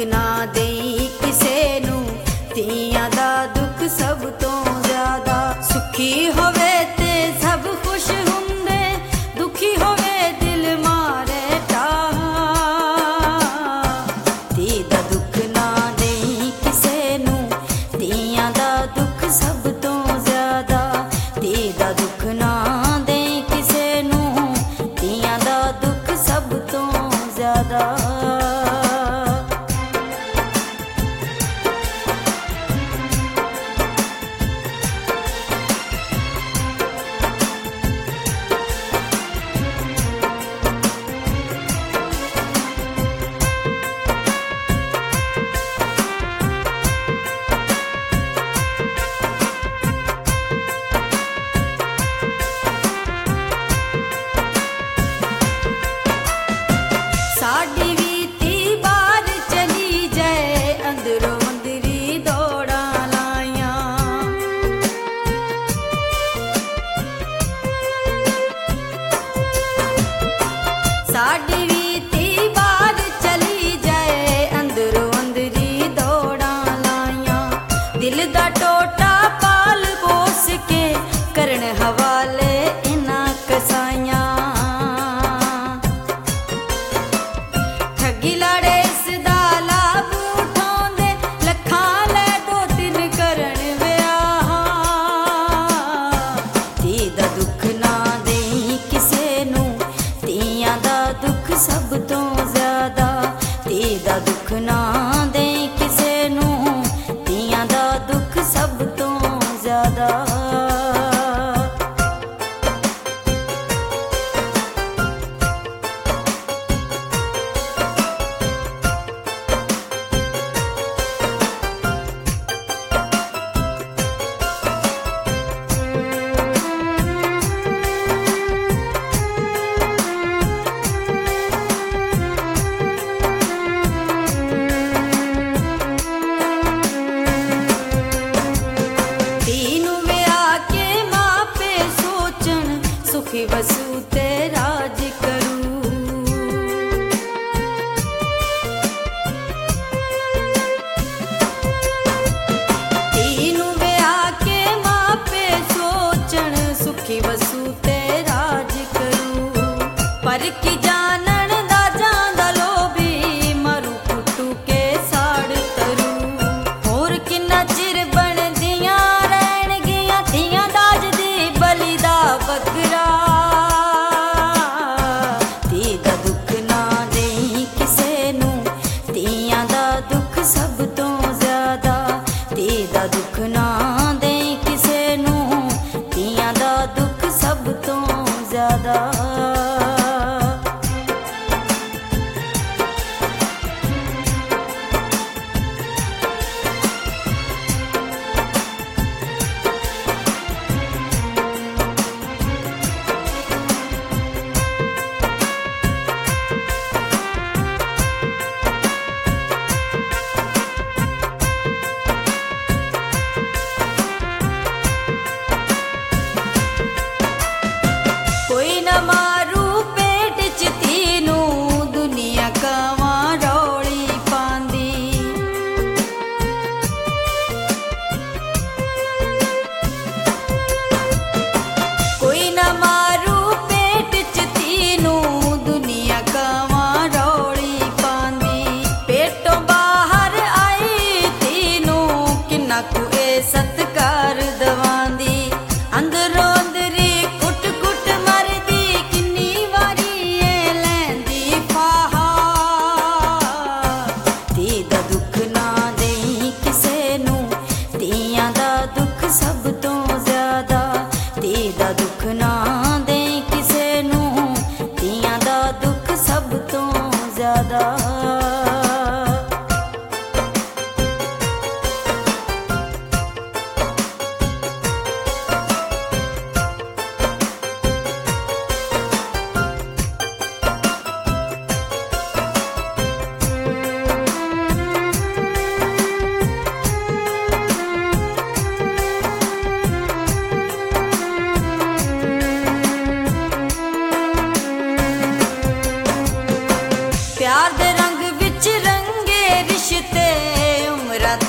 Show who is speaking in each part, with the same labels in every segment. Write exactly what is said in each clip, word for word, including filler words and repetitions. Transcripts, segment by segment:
Speaker 1: ना देई किसे नू, धीआं दा दुख सब तो ज्यादा। सुखी होवे ते सब खुश हुंदे, दुखी होवे दिल मारे टाहा। धी दा दुख ना देई किसे नू, धीआं दा दुख सब तो ज्यादा। धी दा दुख ना देई किसे नू, धीआं दा दुख सब तो ज्यादा। साडी वीती बाहर चली जाए, अंदरों अंदरी दौड़ा लाया। साडी वीती बाहर चली जाए, अंदरों अंदरी दौड़ा लाया। दिल दा टोटा पाल पोस के करन हवाले इना कसाइयां। ठगी लाड़े इसदा लाभ उठाउंदे, लखां लै दो तिन करन विआह। धी दा दुख ना देई किसे नू, धीआं दा दुख सब तो ज्यादा। धी दा दुख ना देई किसे नू, धीआं दा दुख सब तो ज्यादा। सुखी बसू ते राज करूं। तीनू ब्याह के मापे सोचन, सुखी बसू ते राज करूं। पर की जानन दा जांदा लोभी, मरू कुटू के साड़ तरूं। होर किन्ना चिर बन दियां रहन गियां, धीआं दाज दी बलि दा बकरा। सब तो ज्यादा धी दा दुख ना देई किसे नू, धीआं दा दुख सब तो ज्यादा।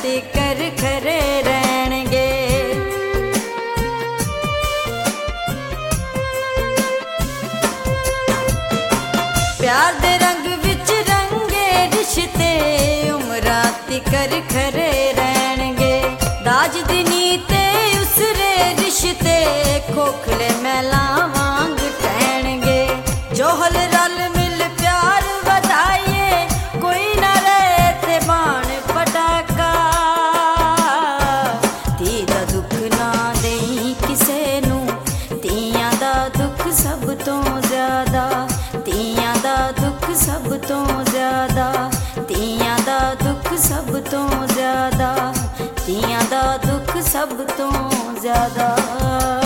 Speaker 1: तिकर खरे रहणगे। प्यार दे रंग विच रंगे रिश्ते उमरां तिकर खरे रहणगे। दाज दी नीते उसरे रिश्ते खोखले मैलां वांग टहणगे। जोहल रल मिल प्यार वधाइए कोई ना रहे ते बाण पटाका। धी दा दुख ना देई किसे नू तियां दा दुख सब तो ज्यादा। तियां दा दुख सब तो ज्यादा। तियां दा दुख सब तो ज्यादा। तियां दा दुख सब तो ज्यादा।